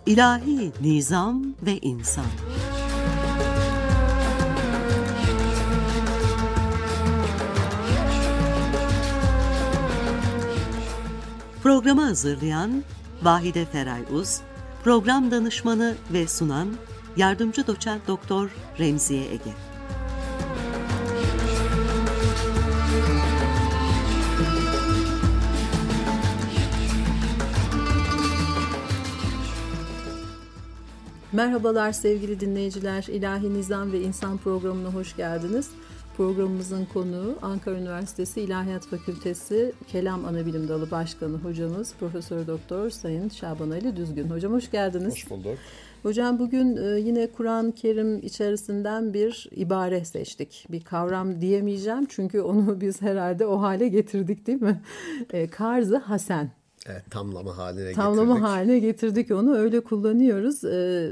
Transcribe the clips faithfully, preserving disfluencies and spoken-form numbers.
İlahi Nizam ve İnsan. Programı hazırlayan Vahide Feray Uz, program danışmanı ve sunan Yardımcı Doçent Doktor Remziye Ege. Merhabalar sevgili dinleyiciler, İlahi Nizam ve İnsan programına hoş geldiniz. Programımızın konuğu Ankara Üniversitesi İlahiyat Fakültesi Kelam Anabilim Dalı Başkanı hocamız Profesör Doktor Sayın Şaban Ali Düzgün. Hocam hoş geldiniz. Hoş bulduk. Hocam bugün yine Kur'an-ı Kerim içerisinden bir ibare seçtik. Bir kavram diyemeyeceğim çünkü onu biz herhalde o hale getirdik, değil mi? Karz-ı Hasen. Evet, tamlama haline Tamlama getirdik. haline getirdik onu, öyle kullanıyoruz. Ee,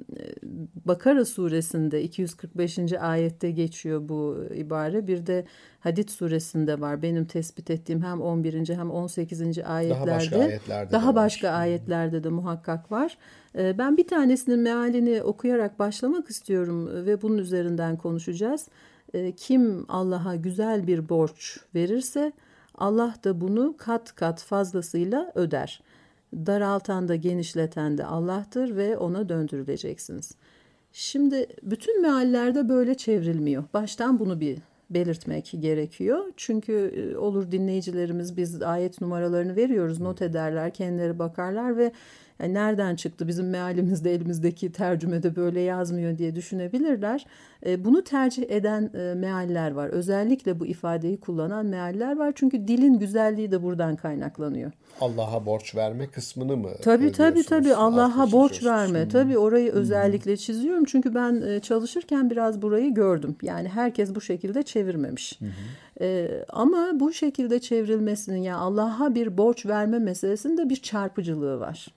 Bakara suresinde iki yüz kırk beşinci ayette geçiyor bu ibare. Bir de Hadid suresinde var. Benim tespit ettiğim hem on birinci hem on sekizinci ayetlerde. Daha başka ayetlerde Daha de var. başka ayetlerde de muhakkak var. Ee, ben bir tanesinin mealini okuyarak başlamak istiyorum ve bunun üzerinden konuşacağız. Ee, kim Allah'a güzel bir borç verirse Allah da bunu kat kat fazlasıyla öder. Daraltan da genişleten de Allah'tır ve ona döndürüleceksiniz. Şimdi bütün meallerde böyle çevrilmiyor. Baştan bunu bir belirtmek gerekiyor. Çünkü olur dinleyicilerimiz, biz ayet numaralarını veriyoruz, not ederler, kendileri bakarlar ve yani nereden çıktı bizim mealimizde, elimizdeki tercümede böyle yazmıyor diye düşünebilirler. Bunu tercih eden mealler var. Özellikle bu ifadeyi kullanan mealler var. Çünkü dilin güzelliği de buradan kaynaklanıyor. Allah'a borç verme kısmını mı? Tabii tabii tabii Allah'a borç çiziyorsunuz? verme. Tabii orayı özellikle çiziyorum. Çünkü ben çalışırken biraz burayı gördüm. Yani herkes bu şekilde çevirmemiş. Hı hı. Ee, ama bu şekilde çevrilmesinin, yani Allah'a bir borç verme meselesinde bir çarpıcılığı var.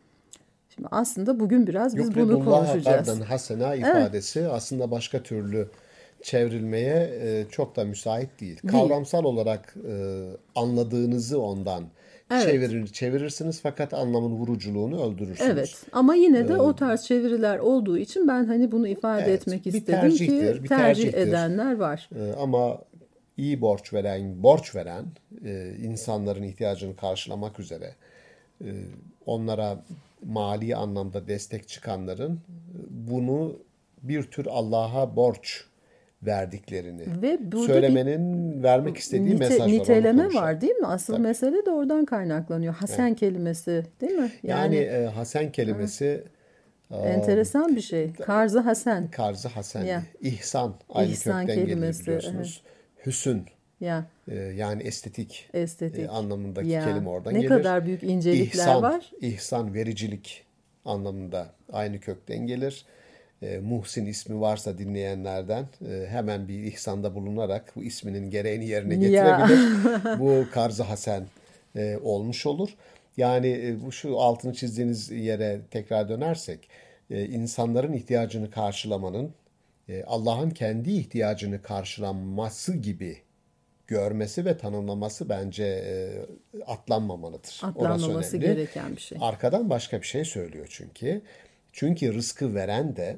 Şimdi aslında bugün biraz biz bunu konuşacağız. Yukredullaha hasena ifadesi evet. Aslında başka türlü çevrilmeye e, çok da müsait değil. değil. Kavramsal olarak e, anladığınızı ondan evet. çevirir, çevirirsiniz fakat anlamın vuruculuğunu öldürürsünüz. Evet, ama yine de ee, o tarz çeviriler olduğu için ben hani bunu ifade evet, etmek istedim ki bir tercih edenler var. Ee, ama iyi borç veren, borç veren e, insanların ihtiyacını karşılamak üzere e, onlara mali anlamda destek çıkanların bunu bir tür Allah'a borç verdiklerini ve söylemenin vermek istediği nite, mesaj var. Niteleme var değil mi? Asıl Tabii. mesele de oradan kaynaklanıyor. Hasen evet. kelimesi değil mi? Yani, yani e, Hasen kelimesi e, enteresan bir şey. Karz-ı Hasen. Karz-ı Hasen. Ya. İhsan. Aynı İhsan kökten kelimesi, gelir biliyorsunuz. Evet. Hüsn. Ya. E, yani estetik, estetik. E, anlamındaki ya. kelime oradan ne gelir. Ne kadar büyük incelikler İhsan, var. İhsan, vericilik anlamında aynı kökten gelir. E, Muhsin ismi varsa dinleyenlerden e, hemen bir ihsanda bulunarak bu isminin gereğini yerine getirebilir. Bu Karz-ı Hasen e, olmuş olur. Yani e, bu şu altını çizdiğiniz yere tekrar dönersek e, insanların ihtiyacını karşılamanın e, Allah'ın kendi ihtiyacını karşılanması gibi görmesi ve tanımlaması bence e, atlanmamalıdır. Atlanmaması gereken bir şey. Arkadan başka bir şey söylüyor çünkü. Çünkü rızkı veren de,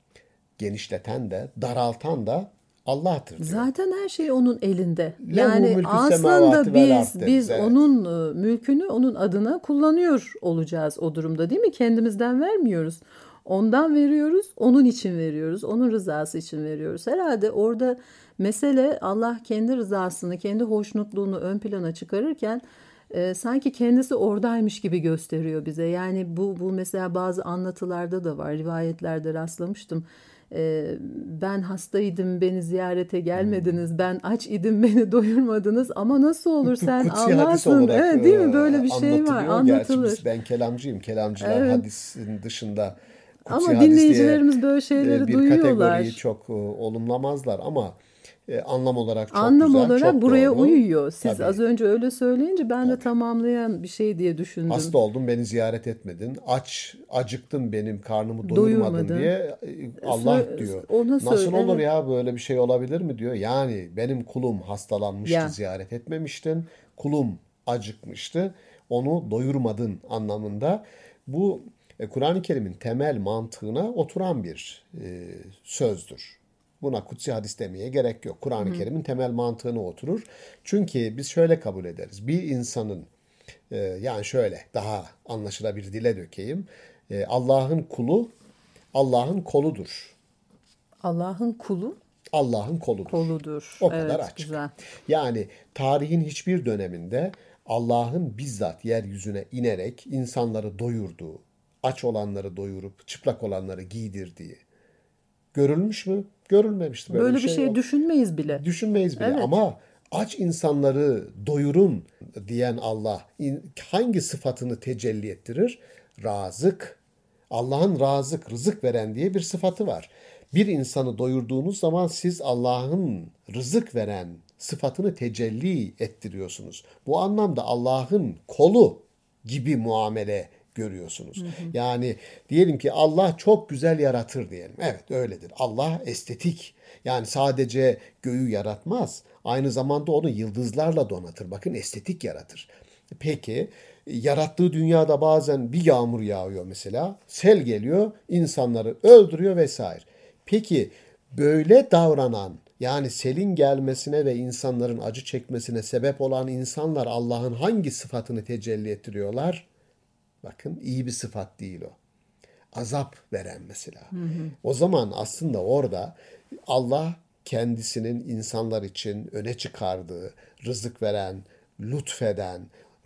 genişleten de, daraltan da Allah'tır diyor. Zaten her şey onun elinde. Yani aslında biz biz evet. onun mülkünü onun adına kullanıyor olacağız o durumda, değil mi? Kendimizden vermiyoruz. Ondan veriyoruz, onun için veriyoruz, onun rızası için veriyoruz. Herhalde orada mesele Allah kendi rızasını, kendi hoşnutluğunu ön plana çıkarırken e, sanki kendisi oradaymış gibi gösteriyor bize. Yani bu bu mesela bazı anlatılarda da var, rivayetlerde rastlamıştım. E, ben hastaydım, beni ziyarete gelmediniz, ben aç idim, beni doyurmadınız ama nasıl olur sen Allah'sın, evet, değil mi? Böyle bir şey var, anlatılır. Gerçi ben kelamcıyım, kelamcılar evet. hadisin dışında Kutsi ama dinleyicilerimiz böyle şeyleri bir duyuyorlar. Bir kategoriyi çok olumlamazlar ama e, anlam olarak çok anlam güzel, olarak çok buraya doğru. uyuyor. Siz Tabii. Az önce öyle söyleyince ben Tabii. de tamamlayan bir şey diye düşündüm. Hasta oldum, beni ziyaret etmedin. Aç, acıktım, benim karnımı doyurmadın Doyurmadın. diye Allah Sö- diyor. Nasıl söyle, olur evet. ya, böyle bir şey olabilir mi diyor. Yani benim kulum hastalanmıştı, ya. ziyaret etmemiştin. Kulum acıkmıştı, onu doyurmadın anlamında. Bu e, Kur'an-ı Kerim'in temel mantığına oturan bir e, sözdür. Buna kutsi hadis demeye gerek yok. Kur'an-ı Kerim'in temel mantığına oturur. Çünkü biz şöyle kabul ederiz. Bir insanın e, yani şöyle daha anlaşılabilir dile dökeyim. E, Allah'ın kulu Allah'ın koludur. Allah'ın kulu Allah'ın koludur. Koludur. O kadar Evet, açık. güzel. Yani tarihin hiçbir döneminde Allah'ın bizzat yeryüzüne inerek insanları doyurduğu, aç olanları doyurup çıplak olanları giydirdiği görülmüş mü? Görülmemiştir. Böyle, Böyle bir bir şey, şey yok. düşünmeyiz bile. Düşünmeyiz bile Evet. ama aç insanları doyurun diyen Allah hangi sıfatını tecelli ettirir? Razık. Allah'ın razık, rızık veren diye bir sıfatı var. Bir insanı doyurduğunuz zaman siz Allah'ın rızık veren sıfatını tecelli ettiriyorsunuz. Bu anlamda Allah'ın kolu gibi muamele görüyorsunuz. Hı hı. Yani diyelim ki Allah çok güzel yaratır diyelim. Evet öyledir. Allah estetik. Yani sadece göğü yaratmaz. Aynı zamanda onu yıldızlarla donatır. Bakın estetik yaratır. Peki yarattığı dünyada bazen bir yağmur yağıyor mesela. Sel geliyor, insanları öldürüyor vesaire. Peki böyle davranan yani selin gelmesine ve insanların acı çekmesine sebep olan insanlar Allah'ın hangi sıfatını tecelli ettiriyorlar? Bakın iyi bir sıfat değil o. Azap veren mesela. Hı hı. O zaman aslında orada Allah kendisinin insanlar için öne çıkardığı, rızık veren, lütfeden,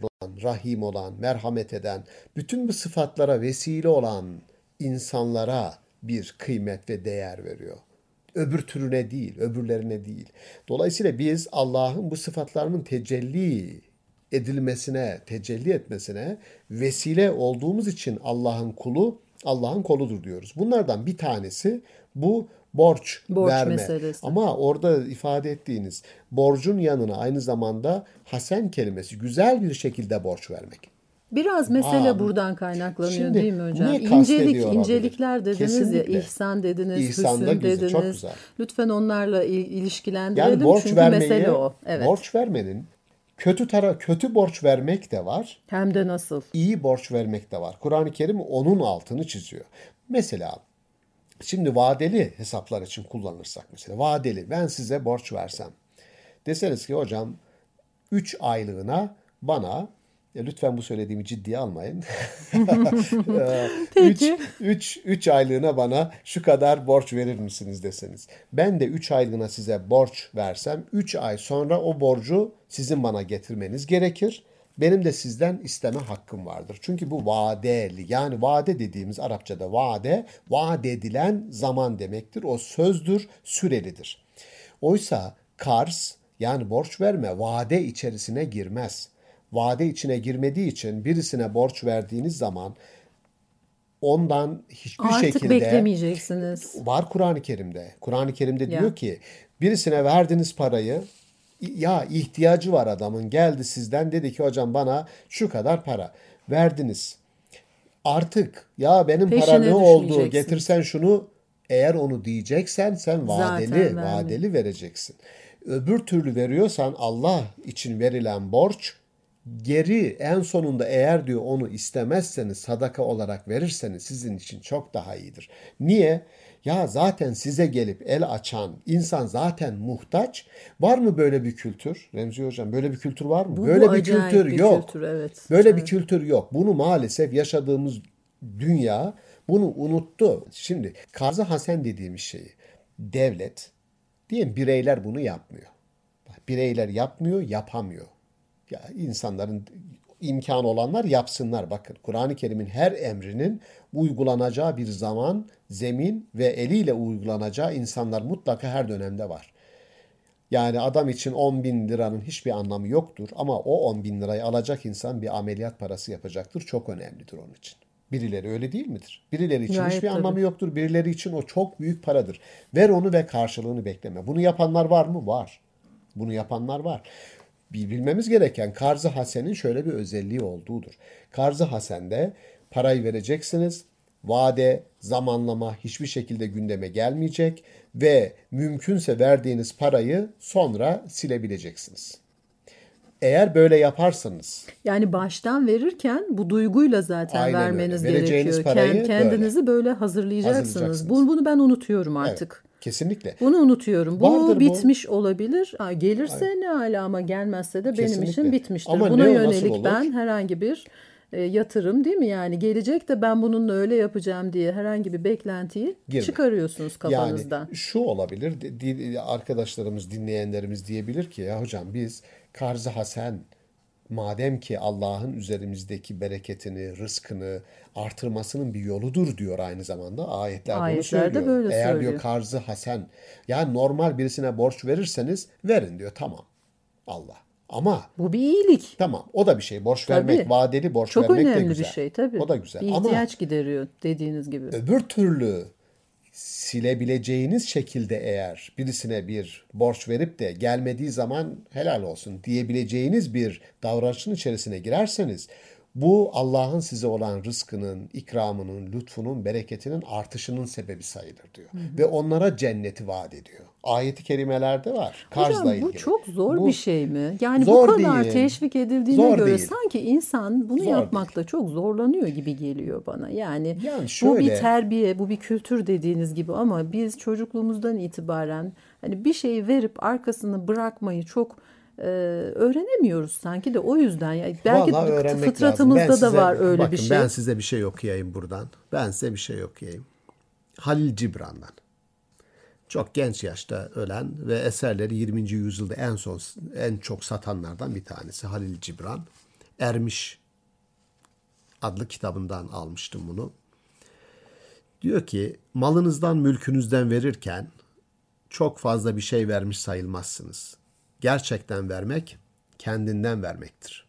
rahim olan, merhamet eden, bütün bu sıfatlara vesile olan insanlara bir kıymet ve değer veriyor. Öbür türüne değil, öbürlerine değil. Dolayısıyla biz Allah'ın bu sıfatlarının tecelli edilmesine, tecelli etmesine vesile olduğumuz için Allah'ın kulu, Allah'ın koludur diyoruz. Bunlardan bir tanesi bu borç, borç verme. Meselesi. Ama orada ifade ettiğiniz borcun yanına aynı zamanda hasen kelimesi güzel bir şekilde borç vermek. Biraz mesele Aa, buradan kaynaklanıyor şimdi değil mi hocam? ne İncelik, kastediyor olabilir? incelikler dediniz Kesinlikle. ya, ihsan dediniz, İhsan da hüsn güzel, çok dediniz. güzel. Lütfen onlarla il- ilişkilendirelim Yani borç çünkü vermeyi, mesele o. Evet. borç vermenin kötü tara kötü borç vermek de var. Hem de nasıl? İyi borç vermek de var. Kur'an-ı Kerim onun altını çiziyor. Mesela şimdi vadeli hesaplar için kullanırsak mesela vadeli ben size borç versem deseniz ki hocam üç aylığına bana ya lütfen bu söylediğimi ciddiye almayın. Peki. üç aylığına bana şu kadar borç verir misiniz deseniz. Ben de üç aylığına size borç versem üç ay sonra o borcu sizin bana getirmeniz gerekir. Benim de sizden isteme hakkım vardır. Çünkü bu vadeli yani vade dediğimiz Arapçada vade, vaat edilen zaman demektir. O sözdür, sürelidir. Oysa karz yani borç verme vade içerisine girmez. Vade içine girmediği için birisine borç verdiğiniz zaman ondan hiçbir Artık şekilde beklemeyeceksiniz. Var Kur'an-ı Kerim'de. Kur'an-ı Kerim'de Ya. diyor ki birisine verdiğiniz parayı ya ihtiyacı var adamın geldi sizden dedi ki hocam bana şu kadar para verdiniz. Artık ya benim para Peşine ne oldu düşmeyeceksin. getirsen şunu eğer onu diyeceksen sen vadeli Zaten verme. vadeli vereceksin. Öbür türlü veriyorsan Allah için verilen borç geri en sonunda eğer diyor onu istemezseniz sadaka olarak verirseniz sizin için çok daha iyidir. Niye? Ya zaten size gelip el açan insan zaten muhtaç. Var mı böyle bir kültür? Remzi Hocam böyle bir kültür var mı? Bu, böyle bu bir acayip kültür bir yok. kültür, evet. Böyle Evet. bir kültür yok. Bunu maalesef yaşadığımız dünya bunu unuttu. Şimdi karzı hasen dediğimiz şeyi devlet diyelim bireyler bunu yapmıyor. Bireyler yapmıyor, yapamıyor. Ya insanların imkanı olanlar yapsınlar. Bakın Kur'an-ı Kerim'in her emrinin uygulanacağı bir zaman, zemin ve eliyle uygulanacağı insanlar mutlaka her dönemde var. Yani adam için on bin liranın hiçbir anlamı yoktur ama o on bin lirayı alacak insan bir ameliyat parası yapacaktır. Çok önemlidir onun için. Birileri öyle değil midir? Birileri için Gayet hiçbir tabii. anlamı yoktur. Birileri için o çok büyük paradır. Ver onu ve karşılığını bekleme. Bunu yapanlar var mı? Var. Bunu yapanlar var. Bilmemiz gereken karz-ı hasenin şöyle bir özelliği olduğudur. Karz-ı hasende parayı vereceksiniz. Vade, zamanlama hiçbir şekilde gündeme gelmeyecek ve mümkünse verdiğiniz parayı sonra silebileceksiniz. Eğer böyle yaparsanız. Yani baştan verirken bu duyguyla zaten Aynen vermeniz öyle. Vereceğiniz gerekiyor. parayı Kendinizi böyle, böyle hazırlayacaksınız. hazırlayacaksınız. Bunu, bunu ben unutuyorum artık. Evet, kesinlikle. Bunu unutuyorum. Bu Vardır bitmiş bu. olabilir. Ha, gelirse Aynen. ne âlâ ama gelmezse de benim Kesinlikle. işim bitmiştir. Ama Buna ne, yönelik ben herhangi bir e, yatırım değil mi? Yani gelecek de ben bununla öyle yapacağım diye herhangi bir beklentiyi Girme. çıkarıyorsunuz kafanızdan. Yani şu olabilir. Arkadaşlarımız, dinleyenlerimiz diyebilir ki ya hocam biz karz-ı hasen madem ki Allah'ın üzerimizdeki bereketini, rızkını artırmasının bir yoludur diyor aynı zamanda. Ayetler bunu Ayetlerde söylüyor. böyle Eğer söylüyor. diyor karz-ı hasen, yani normal birisine borç verirseniz verin diyor, tamam Allah. Ama bu bir iyilik. Tamam, o da bir şey. Borç tabii. vermek, vadeli borç Çok vermek de güzel. Çok önemli bir şey tabii. O da güzel. Bir ihtiyaç Ama gideriyor dediğiniz gibi. Öbür türlü silebileceğiniz şekilde eğer birisine bir borç verip de gelmediği zaman helal olsun diyebileceğiniz bir davranışın içerisine girerseniz bu Allah'ın size olan rızkının, ikramının, lütfunun, bereketinin artışının sebebi sayılır diyor. Hı hı. Ve onlara cenneti vaat ediyor. Ayet-i kerimelerde var. Karzla Hocam ilgili. bu çok zor bu, bir şey mi? Yani bu kadar değil. teşvik edildiğine zor göre değil. sanki insan bunu zor yapmakta değil. çok zorlanıyor gibi geliyor bana. Yani, yani şöyle, bu bir terbiye, bu bir kültür dediğiniz gibi ama biz çocukluğumuzdan itibaren hani bir şeyi verip arkasını bırakmayı çok Ee, öğrenemiyoruz sanki de o yüzden. Yani belki fıtratımızda da var öyle bakın, bir şey. Ben size bir şey okuyayım buradan. Ben size bir şey okuyayım. Halil Cibran'dan. Çok genç yaşta ölen ve eserleri yirminci yüzyılda en son en çok satanlardan bir tanesi Halil Cibran. Ermiş adlı kitabından almıştım bunu. Diyor ki malınızdan, mülkünüzden verirken çok fazla bir şey vermiş sayılmazsınız. Gerçekten vermek, kendinden vermektir.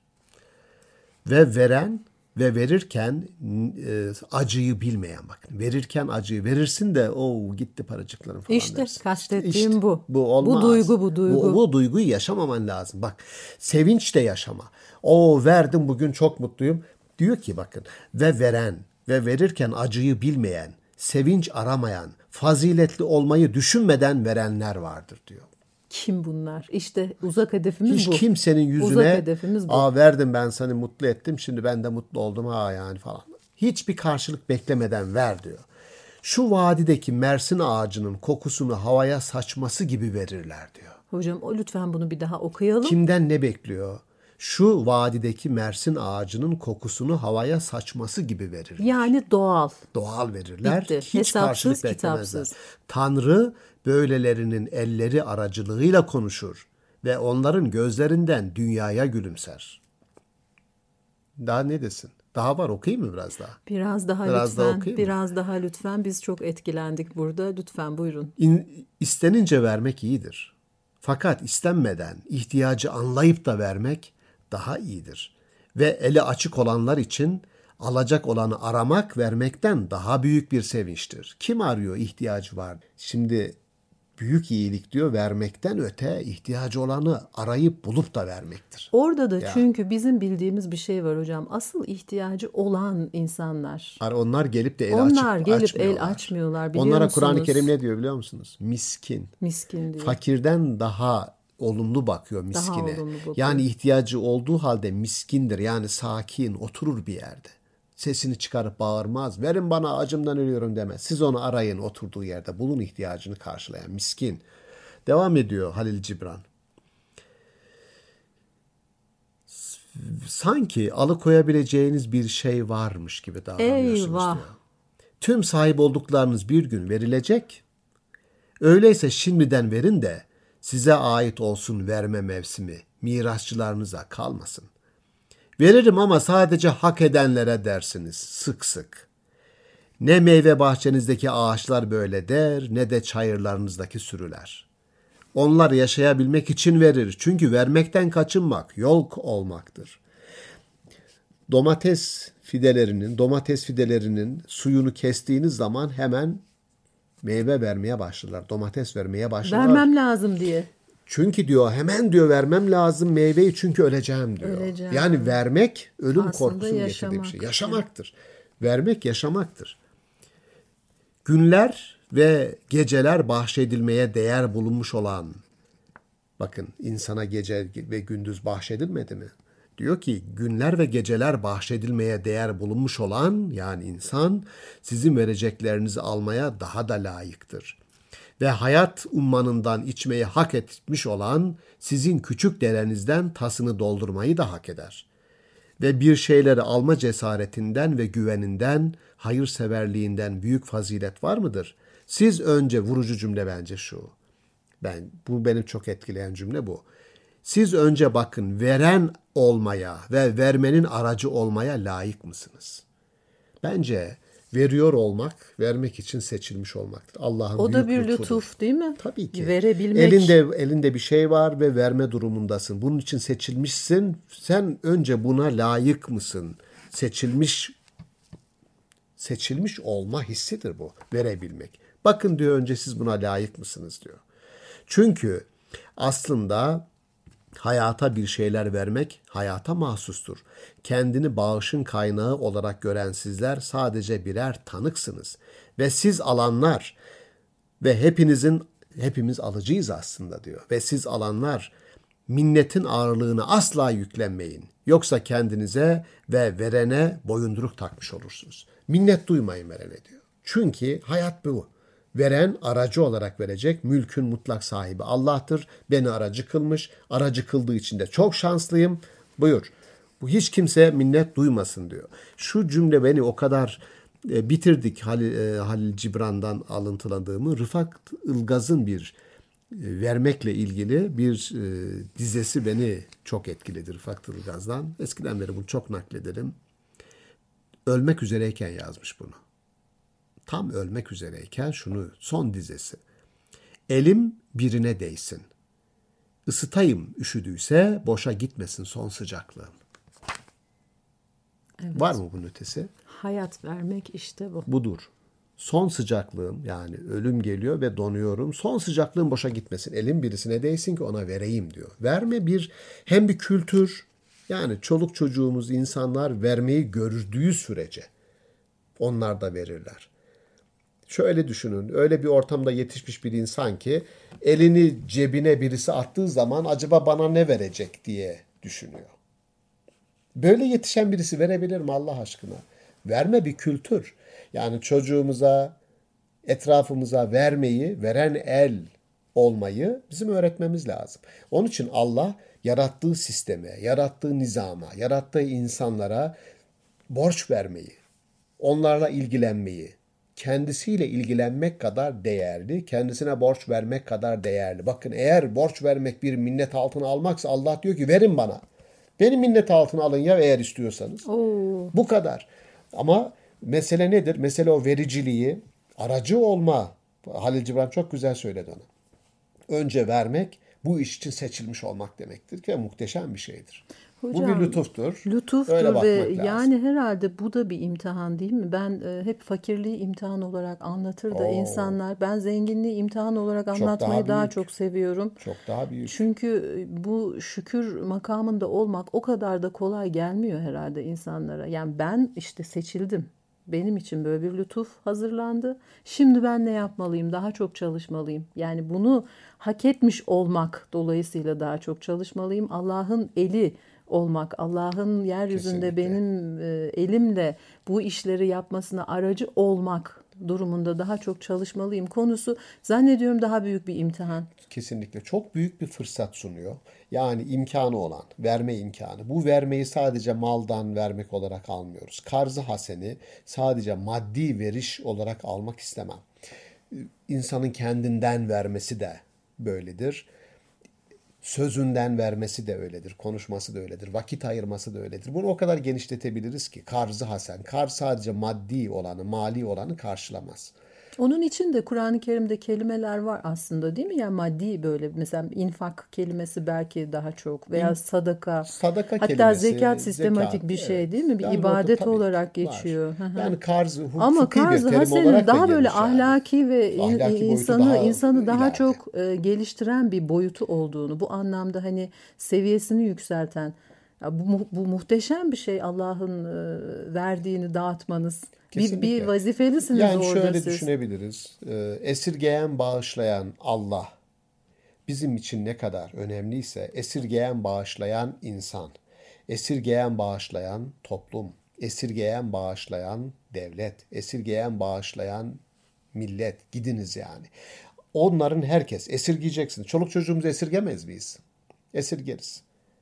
Ve veren ve verirken e, acıyı bilmeyen, bakın. Verirken acıyı verirsin de o gitti paracıkların falan İşte dersin. kastettiğim işte, bu. Bu olmaz. Bu duygu, bu duygu. Bu, bu duyguyu yaşamaman lazım. Bak, sevinç de yaşama. O verdim, bugün çok mutluyum. Diyor ki bakın, ve veren ve verirken acıyı bilmeyen, sevinç aramayan, faziletli olmayı düşünmeden verenler vardır diyor. Kim bunlar? İşte uzak hedefimiz Hiç bu. Hiç kimsenin yüzüne uzak hedefimiz bu. Aa, verdim ben seni mutlu ettim, şimdi ben de mutlu oldum ha yani falan. Hiçbir karşılık beklemeden ver diyor. Şu vadideki mersin ağacının kokusunu havaya saçması gibi verirler diyor. Hocam o lütfen bunu bir daha okuyalım. Kimden ne bekliyor? Şu vadideki mersin ağacının kokusunu havaya saçması gibi verirler. Yani doğal. Doğal verirler. Bitti. Hiç Hesapsız, karşılık beklemezler. kitapsız. Tanrı böylelerinin elleri aracılığıyla konuşur ve onların gözlerinden dünyaya gülümser. Daha ne desin? Daha var, okuyayım mı biraz daha? Biraz daha biraz lütfen. Daha biraz daha lütfen. Biz çok etkilendik burada. Lütfen buyurun. İn, istenince vermek iyidir. Fakat istenmeden ihtiyacı anlayıp da vermek daha iyidir. Ve eli açık olanlar için alacak olanı aramak vermekten daha büyük bir sevinçtir. Kim arıyor, ihtiyacı var? Şimdi büyük iyilik diyor, vermekten öte ihtiyacı olanı arayıp bulup da vermektir. Orada da ya. Çünkü bizim bildiğimiz bir şey var hocam. Asıl ihtiyacı olan insanlar. Onlar gelip de el Onlar açıp gelip açmıyorlar. el açmıyorlar, biliyor Onlara musunuz? Kur'an-ı Kerim ne diyor biliyor musunuz? Miskin. Miskin diyor. Fakirden daha olumlu bakıyor miskine. Daha olumlu bakıyor. Yani ihtiyacı olduğu halde miskindir. Yani sakin, oturur bir yerde. Sesini çıkarıp bağırmaz. Verin bana, acımdan ölüyorum demez. Siz onu arayın, oturduğu yerde. Bulun ihtiyacını karşılayan miskin. Devam ediyor Halil Cibran. Sanki alıkoyabileceğiniz bir şey varmış gibi davranıyorsunuz Eyvah. diyor. Tüm sahip olduklarınız bir gün verilecek. Öyleyse şimdiden verin de size ait olsun verme mevsimi. Mirasçılarınıza kalmasın. Veririm ama sadece hak edenlere dersiniz sık sık. Ne meyve bahçenizdeki ağaçlar böyle der, ne de çayırlarınızdaki sürüler. Onlar yaşayabilmek için verir. Çünkü vermekten kaçınmak yok olmaktır. Domates fidelerinin, domates fidelerinin suyunu kestiğiniz zaman hemen meyve vermeye başlarlar. Domates vermeye başlarlar. Vermem lazım diye. Çünkü diyor hemen diyor vermem lazım meyveyi çünkü öleceğim diyor. Öleceğim. Yani vermek ölüm Aslında korkusunu yaşamak. getirdiği bir şey. Yaşamaktır. Vermek yaşamaktır. Günler ve geceler bahşedilmeye değer bulunmuş olan, Bakın, insana gece ve gündüz bahşedilmedi mi? Diyor ki günler ve geceler bahşedilmeye değer bulunmuş olan, yani insan, sizin vereceklerinizi almaya daha da layıktır. Ve hayat ummanından içmeyi hak etmiş olan sizin küçük derenizden tasını doldurmayı da hak eder. Ve bir şeyleri alma cesaretinden ve güveninden, hayırseverliğinden büyük fazilet var mıdır? Siz önce, vurucu cümle bence şu. Ben bu benim çok etkileyen cümle bu. Siz önce bakın, veren olmaya ve vermenin aracı olmaya layık mısınız? Bence veriyor olmak, vermek için seçilmiş olmaktır. Allah'ın o büyük da bir lütfudur. lütuf değil mi? Tabii ki. Verebilmek. Elinde elinde bir şey var ve verme durumundasın. Bunun için seçilmişsin. Sen önce buna layık mısın? Seçilmiş seçilmiş olma hissidir bu. Verebilmek. Bakın diyor, önce siz buna layık mısınız diyor. Çünkü aslında hayata bir şeyler vermek hayata mahsustur. Kendini bağışın kaynağı olarak gören sizler sadece birer tanıksınız. Ve siz alanlar ve hepinizin, hepimiz alıcıyız aslında diyor. Ve siz alanlar minnetin ağırlığını asla yüklenmeyin. Yoksa kendinize ve verene boyunduruk takmış olursunuz. Minnet duymayın verene diyor. Çünkü hayat bu. Veren aracı olarak verecek, mülkün mutlak sahibi Allah'tır. Beni aracı kılmış, aracı kıldığı için de çok şanslıyım. Buyur. Bu hiç kimse minnet duymasın diyor. Şu cümle beni o kadar e, bitirdik Halil, e, Halil Cibran'dan alıntıladığımı. Rıfat Ilgaz'ın bir e, vermekle ilgili bir e, dizesi beni çok etkiledi Rıfat Ilgaz'dan. Eskiden beri bunu çok naklederim. Ölmek üzereyken yazmış bunu. Tam ölmek üzereyken şunu, son dizesi. Elim birine değsin. Isıtayım üşüdüyse, boşa gitmesin son sıcaklığım. Evet. Var mı bunun ötesi? Hayat vermek işte bu. Budur. Son sıcaklığım, yani ölüm geliyor ve donuyorum. Son sıcaklığım boşa gitmesin. Elim birisine değsin ki ona vereyim diyor. Verme bir, hem bir kültür, yani çoluk çocuğumuz, insanlar vermeyi gördüğü sürece onlar da verirler. Şöyle düşünün, öyle bir ortamda yetişmiş bir insan ki elini cebine birisi attığı zaman acaba bana ne verecek diye düşünüyor. Böyle yetişen birisi verebilir mi Allah aşkına? Verme bir kültür. Yani çocuğumuza, etrafımıza vermeyi, veren el olmayı bizim öğretmemiz lazım. Onun için Allah yarattığı sisteme, yarattığı nizama, yarattığı insanlara borç vermeyi, onlarla ilgilenmeyi, kendisiyle ilgilenmek kadar değerli, kendisine borç vermek kadar değerli. Bakın, eğer borç vermek bir minnet altına almaksa Allah diyor ki verin bana. Beni minnet altına alın ya eğer istiyorsanız. Oo. Bu kadar. Ama mesele nedir? Mesele o vericiliği, aracı olma. Halil Cibran çok güzel söyledi onu. Önce vermek, bu iş için seçilmiş olmak demektir ki muhteşem bir şeydir. Hocam, bu bir lütuftur. Lütuftur ve yani herhalde bu da bir imtihan değil mi? Ben e, hep fakirliği imtihan olarak anlatır da Oo. insanlar. Ben zenginliği imtihan olarak anlatmayı çok daha, daha çok seviyorum. Çok daha büyük. Çünkü bu şükür makamında olmak o kadar da kolay gelmiyor herhalde insanlara. Yani ben işte seçildim. Benim için böyle bir lütuf hazırlandı. Şimdi ben ne yapmalıyım? Daha çok çalışmalıyım. Yani bunu hak etmiş olmak dolayısıyla daha çok çalışmalıyım. Allah'ın eli olmak, Allah'ın yeryüzünde Kesinlikle. benim e, elimle bu işleri yapmasına aracı olmak durumunda daha çok çalışmalıyım konusu zannediyorum daha büyük bir imtihan. Kesinlikle çok büyük bir fırsat sunuyor. Yani imkanı olan, verme imkanı. Bu vermeyi sadece maldan vermek olarak almıyoruz. Karz-ı haseni sadece maddi veriş olarak almak istemem. İnsanın kendinden vermesi de böyledir. Sözünden vermesi de öyledir. Konuşması da öyledir. Vakit ayırması da öyledir. Bunu o kadar genişletebiliriz ki. Karz-ı hasen. Kar sadece maddi olanı, mali olanı karşılamaz. Onun için de Kur'an-ı Kerim'de kelimeler var aslında değil mi? Yani maddi böyle mesela infak kelimesi belki daha çok veya sadaka. Sadaka hatta kelimesi. Zekat sistematik zekat, bir şey evet. değil mi? Bir yani ibadet orada, olarak geçiyor. Yani karz hukuki Ama karz-ı hasenin daha böyle ahlaki yani. ve ahlaki insanı daha insanı daha ileride. çok e, geliştiren bir boyutu olduğunu, bu anlamda hani seviyesini yükselten, ya bu, bu muhteşem bir şey Allah'ın e, verdiğini dağıtmanız. Bir, bir vazifelisiniz yani orada şöyle siz. düşünebiliriz. Esirgeyen, bağışlayan Allah bizim için ne kadar önemliyse esirgeyen bağışlayan insan, esirgeyen bağışlayan toplum, esirgeyen bağışlayan devlet, esirgeyen bağışlayan millet, gidiniz yani. Onların herkes esirgeyeceksin. Çoluk çocuğumuzu esirgemez miyiz? Esirgeriz.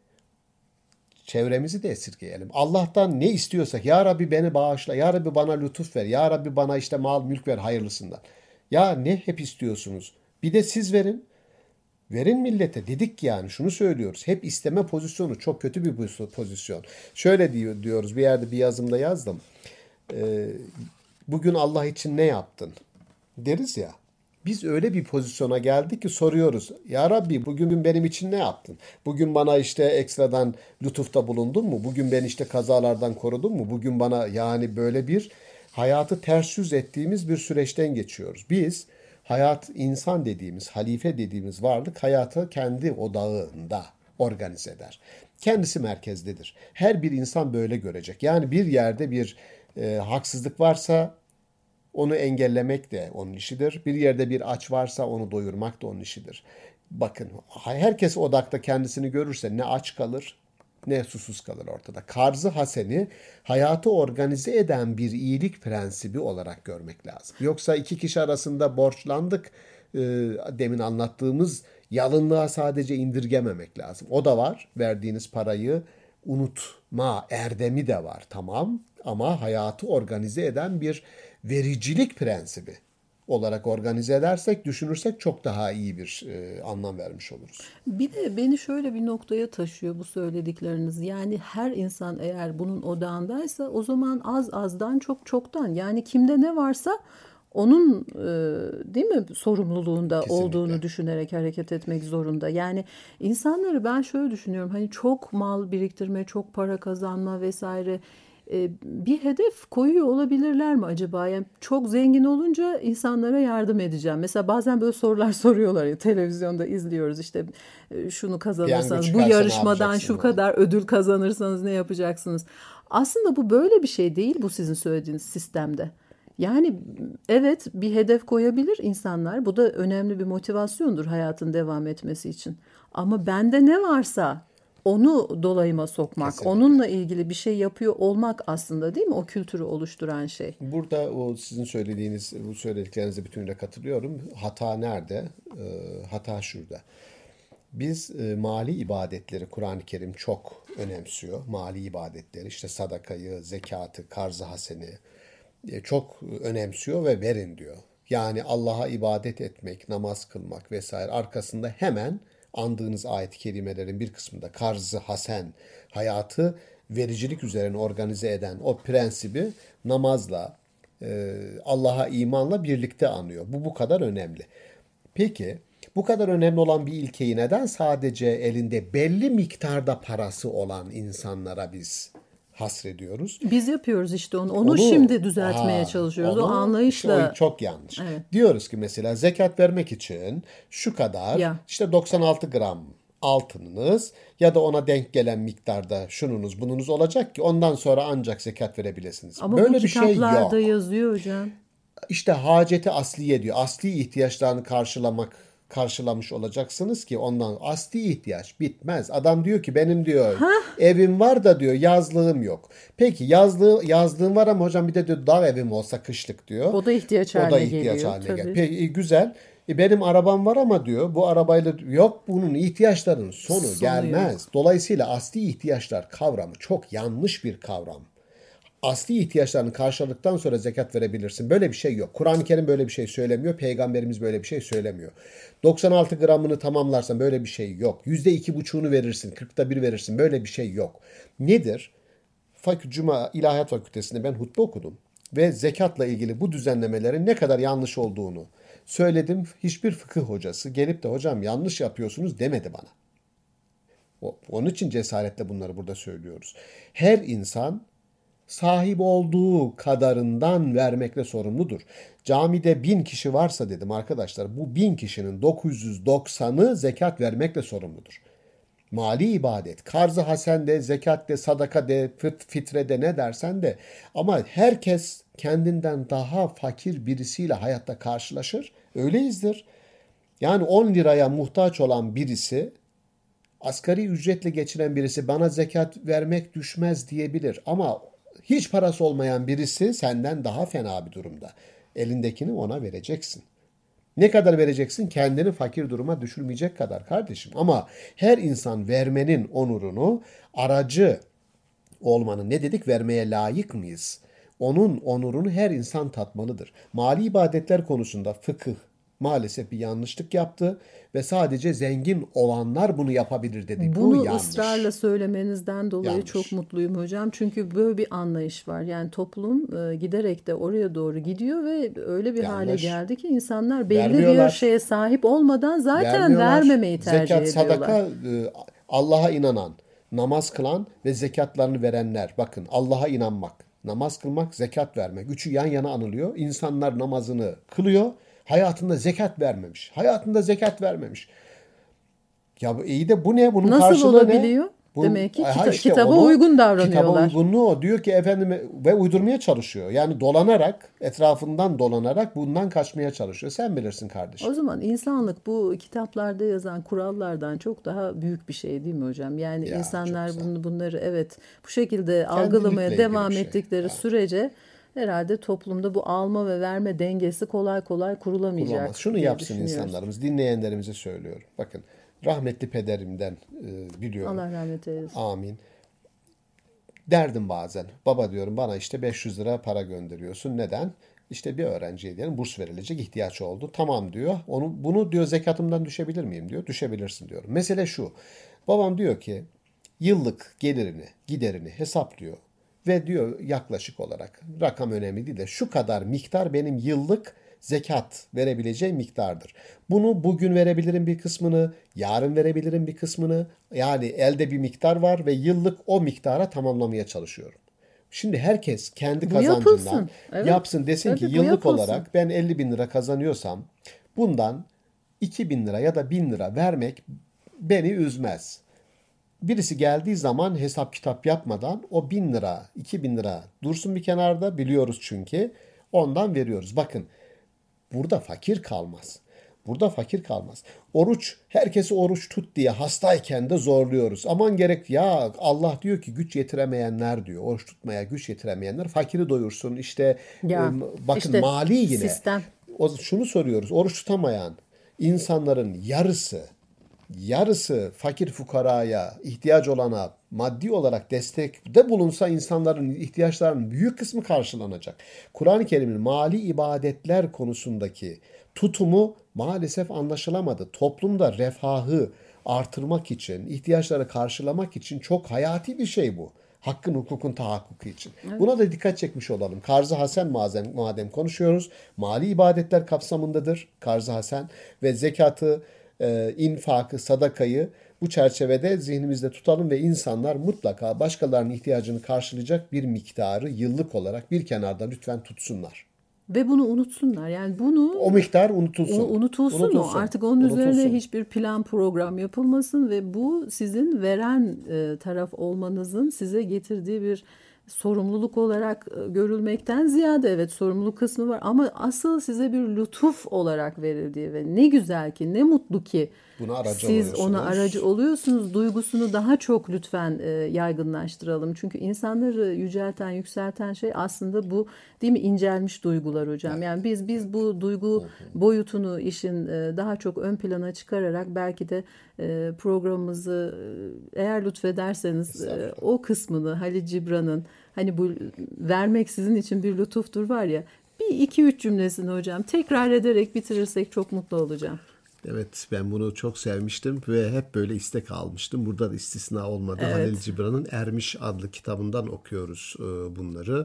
Çevremizi de esirgeyelim. Allah'tan ne istiyorsak, ya Rabbi beni bağışla, ya Rabbi bana lütuf ver, ya Rabbi bana işte mal mülk ver hayırlısından. Ya ne hep istiyorsunuz? Bir de siz verin. Verin millete. Dedik yani, şunu söylüyoruz. Hep isteme pozisyonu çok kötü bir pozisyon. Şöyle diyor, diyoruz, bir yerde bir yazımda yazdım. Ee, bugün Allah için ne yaptın? Deriz ya. Biz öyle bir pozisyona geldik ki soruyoruz. Ya Rabbi bugün benim için ne yaptın? Bugün bana işte ekstradan lütufta bulundun mu? Bugün beni işte kazalardan korudun mu? Bugün bana, yani böyle bir hayatı ters yüz ettiğimiz bir süreçten geçiyoruz. Biz hayat, insan dediğimiz, halife dediğimiz varlık hayatı kendi odağında organize eder. Kendisi merkezdedir. Her bir insan böyle görecek. Yani bir yerde bir e, haksızlık varsa onu engellemek de onun işidir. Bir yerde bir aç varsa onu doyurmak da onun işidir. Bakın, herkes odakta kendisini görürse ne aç kalır ne susuz kalır ortada. Karzı haseni hayatı organize eden bir iyilik prensibi olarak görmek lazım. Yoksa iki kişi arasında borçlandık, e, demin anlattığımız yalınlığa sadece indirgememek lazım. O da var, verdiğiniz parayı unutma erdemi de var, tamam, ama hayatı organize eden bir vericilik prensibi olarak organize edersek, düşünürsek çok daha iyi bir e, anlam vermiş oluruz. Bir de beni şöyle bir noktaya taşıyor bu söyledikleriniz. Yani her insan eğer bunun odağındaysa o zaman az azdan çok çoktan, yani kimde ne varsa onun e, değil mi sorumluluğunda Kesinlikle olduğunu düşünerek hareket etmek zorunda. Yani insanları ben şöyle düşünüyorum, hani çok mal biriktirme, çok para kazanma vesaire bir hedef koyuyor olabilirler mi acaba? Yani çok zengin olunca insanlara yardım edeceğim. Mesela bazen böyle sorular soruyorlar ya, televizyonda izliyoruz, işte şunu kazanırsanız, bu yarışmadan şu kadar ödül kazanırsanız ne yapacaksınız? Aslında bu böyle bir şey değil, bu sizin söylediğiniz sistemde. Yani evet, bir hedef koyabilir insanlar. Bu da önemli bir motivasyondur hayatın devam etmesi için. Ama bende ne varsa onu dolayıma sokmak, kesinlikle, onunla ilgili bir şey yapıyor olmak aslında, değil mi? O kültürü oluşturan şey. Burada o sizin söylediğiniz, bu söylediklerinize bütünüyle katılıyorum. Hata nerede? E, hata şurada. Biz e, mali ibadetleri, Kur'an-ı Kerim çok önemsiyor. Mali ibadetleri, işte sadakayı, zekatı, karz-ı haseni e, çok önemsiyor ve verin diyor. Yani Allah'a ibadet etmek, namaz kılmak vesaire, arkasında hemen andığınız ayet-i kerimelerin bir kısmında karz-ı hasen, hayatı vericilik üzerine organize eden o prensibi namazla, e, Allah'a imanla birlikte anıyor. Bu bu kadar önemli. Peki bu kadar önemli olan bir ilkeyi neden sadece elinde belli miktarda parası olan insanlara biz hasrediyoruz? Biz yapıyoruz işte onu. Onu, onu şimdi düzeltmeye aa, çalışıyoruz. Onu, o anlayışla. Işte, o çok yanlış. Evet. Diyoruz ki mesela zekat vermek için şu kadar ya. işte doksan altı gram altınınız ya da ona denk gelen miktarda şununuz bununuz olacak ki ondan sonra ancak zekat verebilirsiniz. Ama böyle bu bir şey yok. kitaplarda yazıyor hocam. İşte haceti asliye diyor. Asli ihtiyaçlarını karşılamak karşılamış olacaksınız ki ondan asli ihtiyaç bitmez. Adam diyor ki benim diyor Hah. evim var da diyor yazlığım yok. Peki yazlığı yazlığım var ama hocam bir de diyor dağ evim olsa kışlık diyor. O da ihtiyaç haline o da ihtiyaç geliyor. Haline geliyor. Peki güzel. E, benim arabam var ama diyor bu arabayla yok, bunun ihtiyaçların sonu, sonu gelmez. Yok. Dolayısıyla asli ihtiyaçlar kavramı çok yanlış bir kavram. Asli ihtiyaçlarını karşıladıktan sonra zekat verebilirsin. Böyle bir şey yok. Kur'an-ı Kerim böyle bir şey söylemiyor. Peygamberimiz böyle bir şey söylemiyor. doksan altı gramını tamamlarsan böyle bir şey yok. yüzde iki buçuğunu verirsin. kırkta bir verirsin. Böyle bir şey yok. Nedir? Fakü Cuma İlahiyat Fakültesi'nde ben hutbe okudum. Ve zekatla ilgili bu düzenlemelerin ne kadar yanlış olduğunu söyledim. Hiçbir fıkıh hocası gelip de hocam yanlış yapıyorsunuz demedi bana. Onun için cesaretle bunları burada söylüyoruz. Her insan sahip olduğu kadarından vermekle sorumludur. Camide bin kişi varsa dedim arkadaşlar, bu bin kişinin dokuz yüz doksanı zekat vermekle sorumludur. Mali ibadet, karz-ı hasen de, zekat de, sadaka de, fitre de, ne dersen de, ama herkes kendinden daha fakir birisiyle hayatta karşılaşır. Öyleyizdir. Yani on liraya muhtaç olan birisi, asgari ücretle geçiren birisi bana zekat vermek düşmez diyebilir. Ama hiç parası olmayan birisi senden daha fena bir durumda. Elindekini ona vereceksin. Ne kadar vereceksin? Kendini fakir duruma düşürmeyecek kadar kardeşim. Ama her insan vermenin onurunu, aracı olmanın, ne dedik? Vermeye layık mıyız? Onun onurunu her insan tatmalıdır. Mali ibadetler konusunda fıkıh maalesef bir yanlışlık yaptı ve sadece zengin olanlar bunu yapabilir dedik. Bunu Bu yanlış. ısrarla söylemenizden dolayı Yanlış. çok mutluyum hocam. Çünkü böyle bir anlayış var. Yani toplum e, giderek de oraya doğru gidiyor ve öyle bir hale Yanlış. geldi ki insanlar belli Vermiyorlar. bir şeye sahip olmadan zaten Vermiyorlar. vermemeyi tercih Zekat, ediyorlar. sadaka, e, Allah'a inanan, namaz kılan ve zekatlarını verenler. Bakın, Allah'a inanmak, namaz kılmak, zekat vermek. Üçü yan yana anılıyor. İnsanlar namazını kılıyor. Hayatında zekat vermemiş. Hayatında zekat vermemiş. Ya bu iyi de bu ne? Bunun Nasıl karşılığı olabiliyor? ne? Bu, Demek ki ha kita- işte kitaba onu- uygun davranıyorlar. Kitaba uygunluğu o. Diyor ki efendim, ve uydurmaya çalışıyor. Yani dolanarak, etrafından dolanarak bundan kaçmaya çalışıyor. Sen bilirsin kardeşim. O zaman insanlık bu kitaplarda yazan kurallardan çok daha büyük bir şey değil mi hocam? Yani Ya, insanlar çok güzel. bunu, bunları evet bu şekilde algılamaya ilgili devam bir şey. ettikleri Ya. sürece herhalde toplumda bu alma ve verme dengesi kolay kolay kurulamayacak. Kurulamaz. Şunu diye yapsın düşünüyoruz. insanlarımız, dinleyenlerimize söylüyorum. Bakın, rahmetli pederimden e, biliyorum. Allah rahmet eylesin. Amin. Derdim bazen. Baba diyorum, bana işte beş yüz lira para gönderiyorsun. Neden? İşte bir öğrenciye diyelim burs verilecek, ihtiyaç oldu. Tamam diyor. Onu bunu diyor zekatımdan düşebilir miyim diyor. Düşebilirsin diyorum. Mesele şu. Babam diyor ki yıllık gelirini, giderini hesaplıyor. Ve diyor yaklaşık olarak, rakam önemli değil de şu kadar miktar benim yıllık zekat verebileceğim miktardır. Bunu bugün verebilirim bir kısmını, yarın verebilirim bir kısmını. Yani elde bir miktar var ve yıllık o miktara tamamlamaya çalışıyorum. Şimdi herkes kendi Bu kazancından yapılsın. Evet. yapsın, desin Tabii ki bu yıllık yapılsın. olarak ben elli bin lira kazanıyorsam bundan iki bin lira ya da bin lira vermek beni üzmez. Birisi geldiği zaman hesap kitap yapmadan o bin lira, iki bin lira dursun bir kenarda, biliyoruz çünkü ondan veriyoruz. Bakın, burada fakir kalmaz. Burada fakir kalmaz. Oruç, herkesi oruç tut diye hastayken de zorluyoruz. Aman gerek ya, Allah diyor ki güç yetiremeyenler diyor. Oruç tutmaya güç yetiremeyenler fakiri doyursun. İşte Ya, e, bakın işte mali yine. sistem. O, şunu soruyoruz. Oruç tutamayan insanların yarısı yarısı fakir fukaraya, ihtiyaç olana maddi olarak destekte bulunsa insanların ihtiyaçlarının büyük kısmı karşılanacak. Kur'an-ı Kerim'in mali ibadetler konusundaki tutumu maalesef anlaşılamadı. Toplumda refahı artırmak için, ihtiyaçları karşılamak için çok hayati bir şey bu. Hakkın, hukukun tahakkuku için. Buna da dikkat çekmiş olalım. Karz-ı Hasen madem, madem konuşuyoruz, mali ibadetler kapsamındadır Karz-ı Hasen ve zekatı, e, infakı, sadakayı bu çerçevede zihnimizde tutalım ve insanlar mutlaka başkalarının ihtiyacını karşılayacak bir miktarı yıllık olarak bir kenarda lütfen tutsunlar. Ve bunu unutsunlar. Yani bunu O miktar unutulsun. O unutulsun, Unutulsun. o. Artık onun Unutulsun. üzerine hiçbir plan program yapılmasın ve bu sizin veren e, taraf olmanızın size getirdiği bir sorumluluk olarak e, görülmekten ziyade, evet sorumluluk kısmı var ama asıl size bir lütuf olarak verildiği ve ne güzel ki, ne mutlu ki Buna aracı siz oluyorsunuz. ona aracı oluyorsunuz. Duygusunu daha çok lütfen e, yaygınlaştıralım. Çünkü insanları yücelten, yükselten şey aslında bu, değil mi? İncelmiş duygular hocam. Evet. Yani biz biz bu duygu boyutunu işin e, daha çok ön plana çıkararak belki de e, programımızı e, eğer lütfederseniz e, o kısmını Halil Cibran'ın, hani bu vermek sizin için bir lütuftur var ya, bir iki üç cümlesini hocam tekrar ederek bitirirsek çok mutlu olacağım. Evet, ben bunu çok sevmiştim ve hep böyle istek almıştım. Burada da istisna olmadı. Evet. Halil Cibran'ın Ermiş adlı kitabından okuyoruz bunları.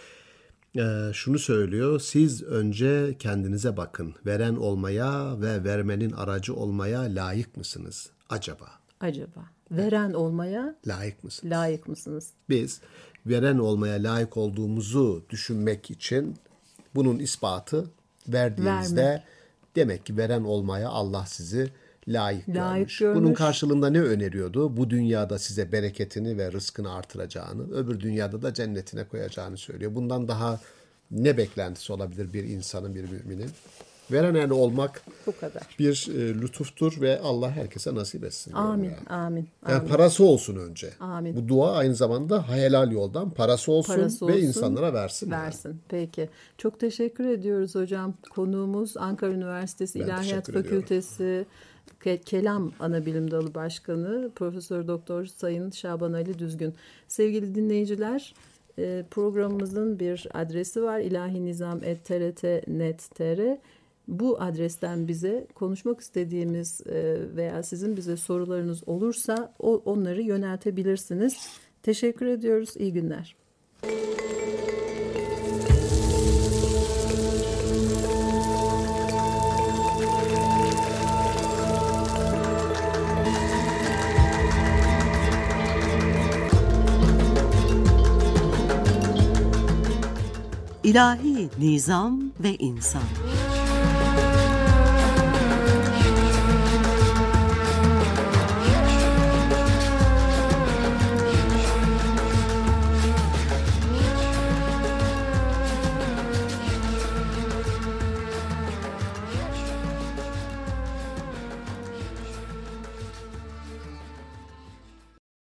Şunu söylüyor: siz önce kendinize bakın. Veren olmaya ve vermenin aracı olmaya layık mısınız acaba? Acaba veren olmaya layık mısınız? Layık mısınız? Biz veren olmaya layık olduğumuzu düşünmek için bunun ispatı verdiğinizde Vermek. Demek ki veren olmaya Allah sizi layık, layık görmüş. görmüş. Bunun karşılığında ne öneriyordu? Bu dünyada size bereketini ve rızkını artıracağını, öbür dünyada da cennetine koyacağını söylüyor. Bundan daha ne beklentisi olabilir bir insanın, bir müminin? Veren el olmak bu kadar. bir e, lütuftur ve Allah herkese nasip etsin. Amin, yani. amin, Yani amin. parası olsun önce. Amin. Bu dua aynı zamanda helal yoldan parası olsun, Parası ve olsun, insanlara versin. Versin. Yani. Peki. Çok teşekkür ediyoruz hocam. Konuğumuz Ankara Üniversitesi Ben İlahiyat Fakültesi Ke- Kelam Anabilim Dalı Başkanı Profesör Doktor Sayın Şaban Ali Düzgün. Sevgili dinleyiciler, programımızın bir adresi var: ilahinizam et t r t nokta net nokta t r. Bu adresten bize konuşmak istediğimiz veya sizin bize sorularınız olursa onları yöneltebilirsiniz. Teşekkür ediyoruz. İyi günler. İlahi Nizam ve İnsan.